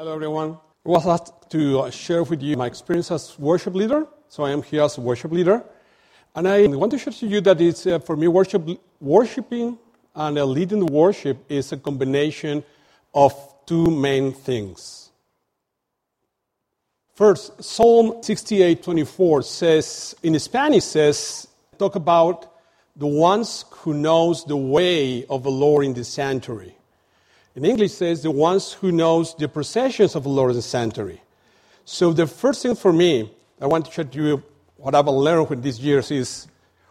Hello, everyone. I would like to share with you my experience as worship leader. So I am here as a worship leader. And I want to share to you that it's, for me, worshiping and leading the worship is a combination of two main things. First, Psalm 68:24 says, in Spanish says, talk about the ones who knows the way of the Lord in the sanctuary. In English says, the ones who knows the processions of the Lord in the sanctuary. So the first thing for me, I want to share to you what I've learned with these years is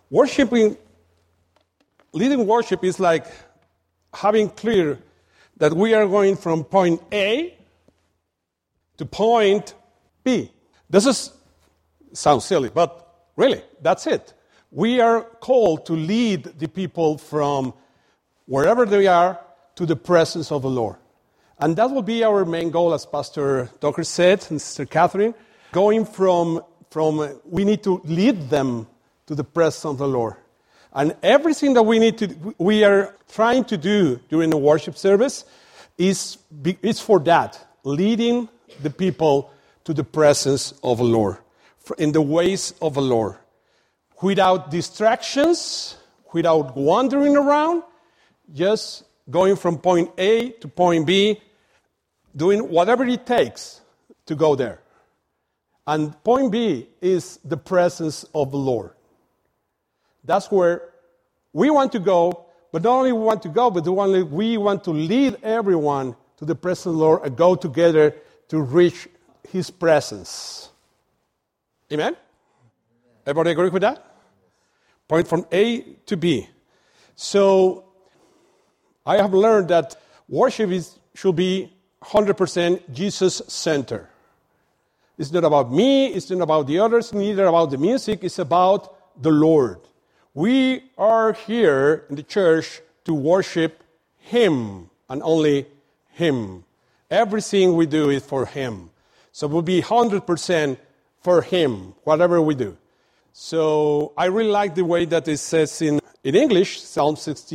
leading worship is like having clear that we are going from point A to point B. This sounds silly, but really, that's it. We are called to lead the people from wherever they are to the presence of the Lord. And that will be our main goal, as Pastor Tucker said, and Sister Catherine, going from we need to lead them to the presence of the Lord. And everything that we are trying to do during the worship service is for that, leading the people to the presence of the Lord, in the ways of the Lord, without distractions, without wandering around, just going from point A to point B, doing whatever it takes to go there. And point B is the presence of the Lord. That's where we want to go, but not only we want to go, but we want to lead everyone to the presence of the Lord and go together to reach His presence. Amen? Everybody agree with that? Point from A to B. So I have learned that worship should be 100% Jesus-centered. It's not about me, it's not about the others, neither about the music, it's about the Lord. We are here in the church to worship Him and only Him. Everything we do is for Him. So we'll be 100% for Him, whatever we do. So I really like the way that it says in English, Psalm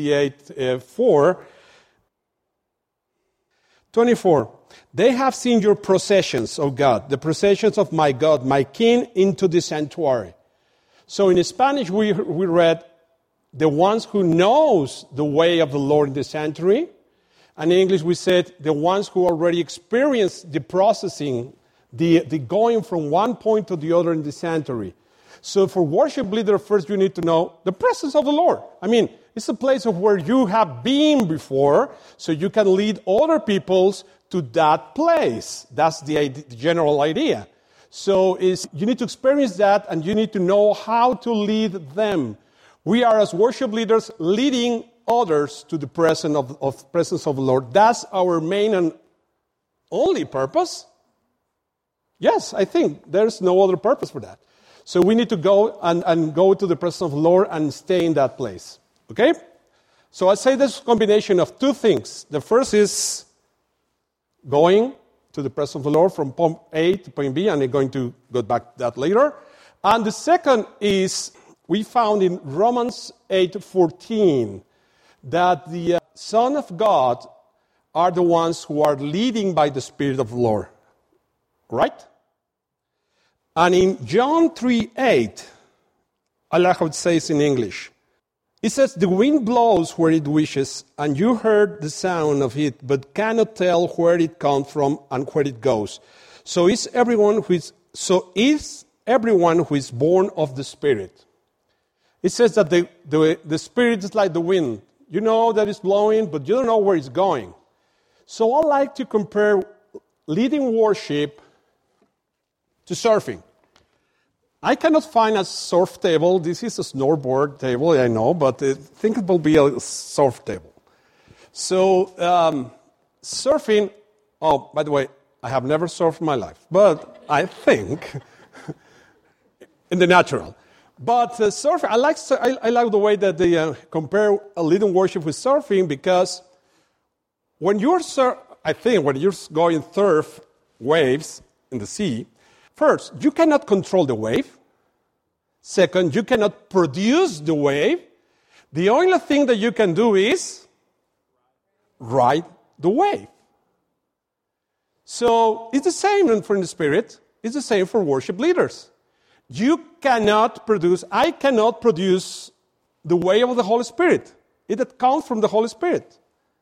68:24. They have seen your processions, O God, the processions of my God, my King, into the sanctuary. So in Spanish, we read, the ones who knows the way of the Lord in the sanctuary. And in English, we said, the ones who already experienced the processing, the going from one point to the other in the sanctuary. So for worship leader, first you need to know the presence of the Lord. I mean, it's a place of where you have been before, so you can lead other peoples to that place. That's the general idea. So you need to experience that, and you need to know how to lead them. We are, as worship leaders, leading others to the presence of the Lord. That's our main and only purpose. Yes, I think there's no other purpose for that. So we need to go and go to the presence of the Lord and stay in that place. Okay? So I say this combination of two things. The first is going to the presence of the Lord from point A to point B, and I'm going to go back to that later. And the second is, we found in Romans 8:14 that the Son of God are the ones who are leading by the Spirit of the Lord. Right? And in John 3:8, I like how it says in English. It says, the wind blows where it wishes, and you heard the sound of it, but cannot tell where it comes from and where it goes. So is everyone who is born of the Spirit. It says that the Spirit is like the wind. You know that it's blowing, but you don't know where it's going. So I like to compare leading worship to surfing. I cannot find a surf table. This is a snowboard table, I know, but I think it will be a surf table. So surfing, by the way, I have never surfed in my life, but I think in the natural. But surfing, I like the way that they compare a leading worship with surfing, because when you're going surf waves in the sea, first, you cannot control the wave. Second, you cannot produce the wave. The only thing that you can do is ride the wave. So it's the same for the Spirit. It's the same for worship leaders. I cannot produce the way of the Holy Spirit. It comes from the Holy Spirit.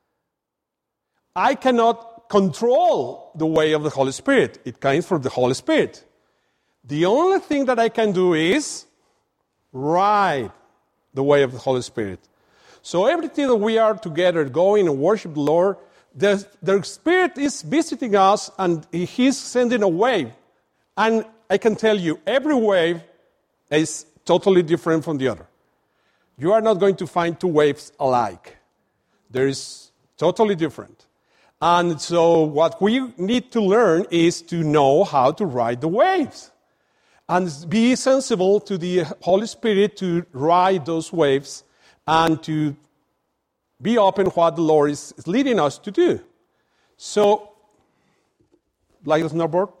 I cannot control the way of the Holy Spirit. It comes from the Holy Spirit. The only thing that I can do is ride the way of the Holy Spirit. So everything that we are together going and worship the Lord, the Spirit is visiting us and He's sending a wave. And I can tell you, every wave is totally different from the other. You are not going to find two waves alike. There is totally different. And so what we need to learn is to know how to ride the waves. And be sensible to the Holy Spirit to ride those waves and to be open what the Lord is leading us to do. So, like a snowboard.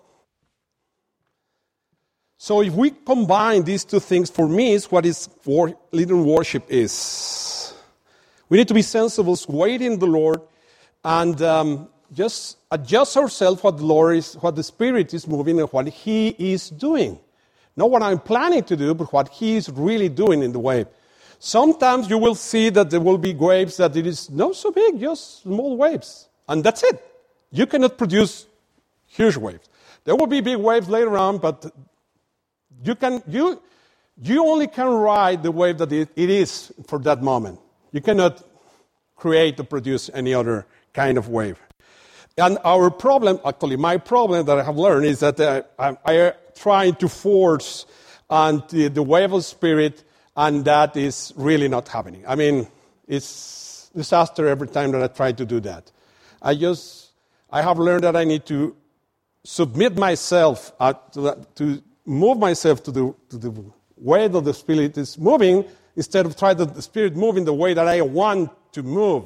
So if we combine these two things, for me, is what leading worship is. We need to be sensible, waiting the Lord, and just adjust ourselves what the Spirit is moving and what He is doing. Not what I'm planning to do, but what He is really doing in the wave. Sometimes you will see that there will be waves that it is not so big, just small waves. And that's it. You cannot produce huge waves. There will be big waves later on, but you only can ride the wave that it is for that moment. You cannot create or produce any other kind of wave. And our problem, actually my problem that I have learned is that I am trying to force on the wave of Spirit, and that is really not happening. I mean, it's disaster every time that I try to do that. I have learned that I need to submit myself to move myself to the way that the Spirit is moving, instead of trying the Spirit move in the way that I want to move.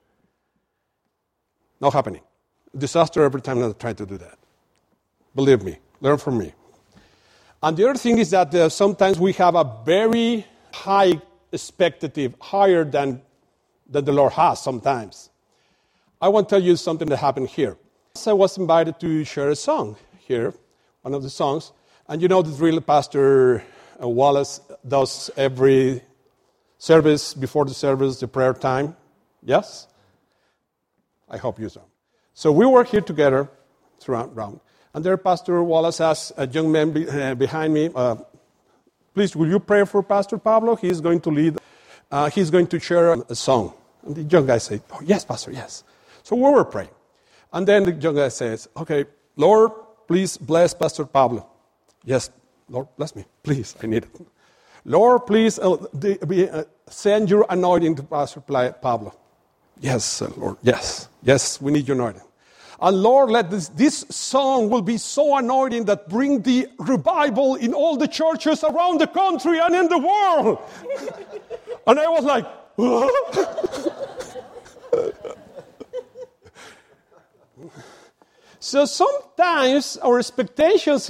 Not happening. Disaster every time that I try to do that. Believe me. Learn from me. And the other thing is that sometimes we have a very high expectative, higher than the Lord has sometimes. I want to tell you something that happened here. So I was invited to share a song here, one of the songs. And you know that really Pastor Wallace does every service, before the service, the prayer time. Yes? I hope you so. So we were here together, around. And there Pastor Wallace asked a young man behind me, please, will you pray for Pastor Pablo? He's going to lead, he's going to share a song. And the young guy said, oh, yes, Pastor, yes. So we were praying. And then the young guy says, okay, Lord, please bless Pastor Pablo. Yes, Lord, bless me. Please, I need it. Lord, please send your anointing to Pastor Pablo. Yes, Lord, yes. Yes, we need your anointing. And Lord, let this song will be so anointing that bring the revival in all the churches around the country and in the world. And I was like, So sometimes our expectations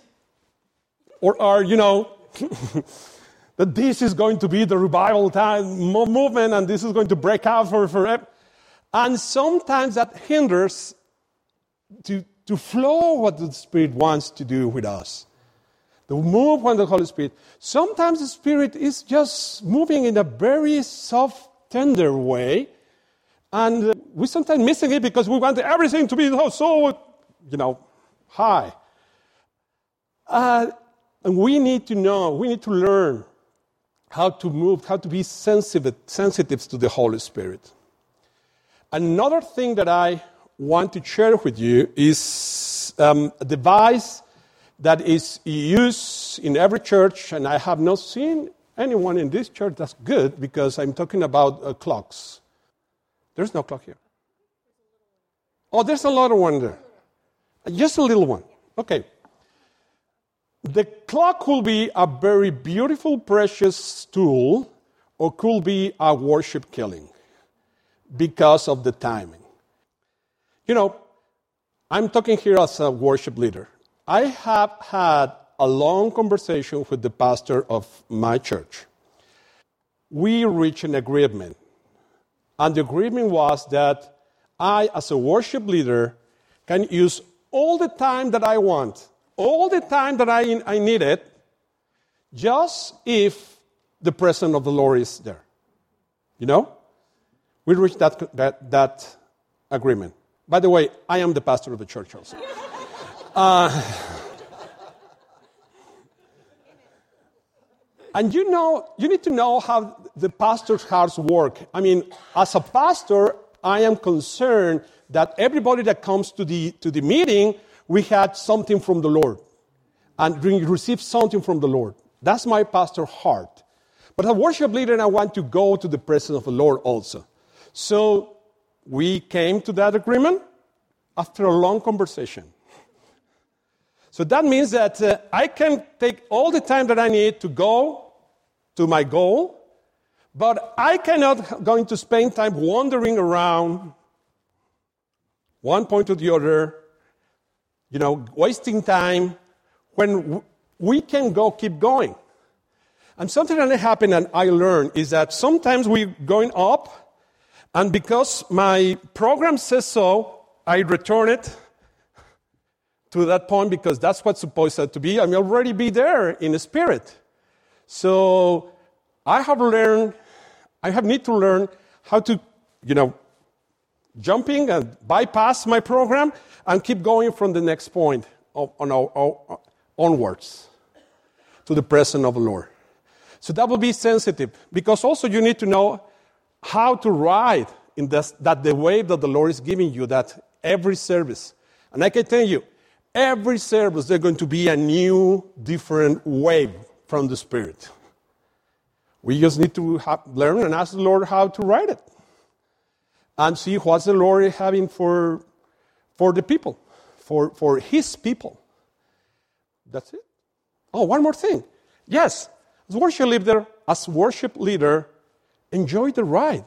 are, that this is going to be the revival time movement and this is going to break out forever. And sometimes that hinders to flow what the Spirit wants to do with us. The move on the Holy Spirit. Sometimes the Spirit is just moving in a very soft, tender way. And we sometimes missing it because we want everything to be so high. And we need to know, we need to learn how to move, how to be sensitive to the Holy Spirit. Another thing that I want to share with you is a device that is used in every church, and I have not seen anyone in this church that's good, because I'm talking about clocks. There's no clock here. Oh, there's a little one there. Just a little one. Okay. The clock could be a very beautiful, precious tool, or could be a worship killing because of the timing. I'm talking here as a worship leader. I have had a long conversation with the pastor of my church. We reached an agreement. And the agreement was that I, as a worship leader, can use all the time that I want, all the time that I need it, just if the presence of the Lord is there. You know? We reached that agreement. By the way, I am the pastor of the church also. And you need to know how the pastor's hearts work. I mean, as a pastor, I am concerned that everybody that comes to the meeting, we had something from the Lord and receive something from the Lord. That's my pastor's heart. But as a worship leader, I want to go to the presence of the Lord also. So we came to that agreement after a long conversation. So that means that I can take all the time that I need to go to my goal, but I cannot going to spend time wandering around one point to the other, wasting time when we can keep going. And something that happened and I learned is that sometimes we're going up, and because my program says so, I return it to that point because that's what's supposed to be. I may already be there in the spirit. So I need to learn how to, jumping and bypass my program and keep going from the next point onwards to the presence of the Lord. So that will be sensitive because also you need to know how to ride in the wave that the Lord is giving you, that every service. And I can tell you, every service, there's going to be a new, different wave from the Spirit. We just need to learn and ask the Lord how to ride it. And see what's the Lord having for the people, for His people. That's it. Oh, one more thing. Yes, as worship leader, enjoy the ride.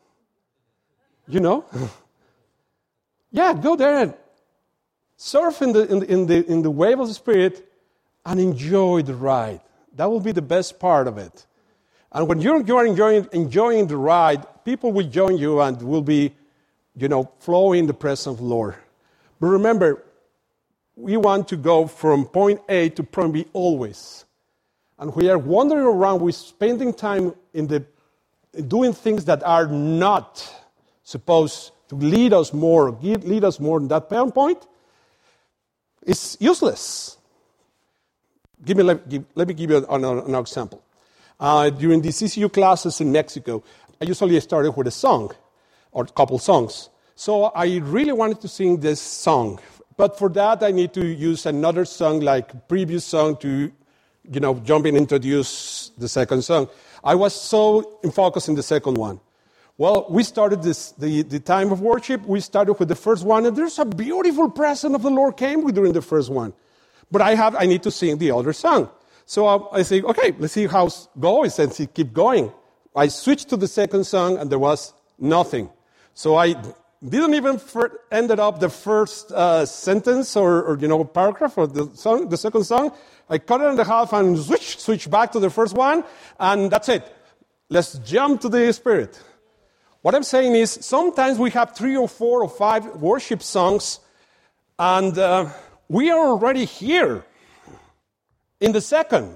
Yeah, go there and surf in the wave of the Spirit and enjoy the ride. That will be the best part of it. And when you're enjoying the ride, people will join you and will be, flowing in the presence of the Lord. But remember, we want to go from point A to point B always. And we are wandering around, we're spending time in doing things that are not supposed to lead us more than that point. It's useless. Let me give you an example. During the CCU classes in Mexico, I usually started with a song or a couple songs. So I really wanted to sing this song. But for that, I need to use another song, like previous song, to, jump in and introduce the second song. I was so focused in the second one. Well, we started the time of worship. We started with the first one, and there's a beautiful presence of the Lord came during the first one. But I need to sing the other song. So I say, okay, let's see how it goes, and keep going. I switched to the second song, and there was nothing. So I didn't even ended up the first sentence or paragraph of the second song. I cut it in half and switch back to the first one, and that's it. Let's jump to the Spirit. What I'm saying is sometimes we have 3 or 4 or 5 worship songs, and we are already here in the second.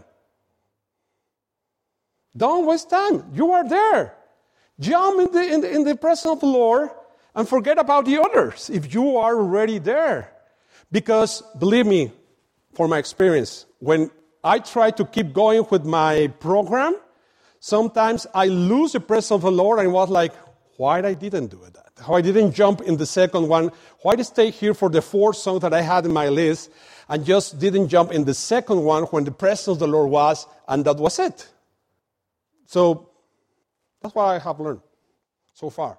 Don't waste time. You are there. Jump in the presence of the Lord and forget about the others if you are already there. Because, believe me, from my experience, when I try to keep going with my program, sometimes I lose the presence of the Lord and was like, why I didn't do that? How I didn't jump in the second one? Why did I stay here for the 4th song that I had in my list and just didn't jump in the second one when the presence of the Lord was, and that was it? So that's what I have learned so far.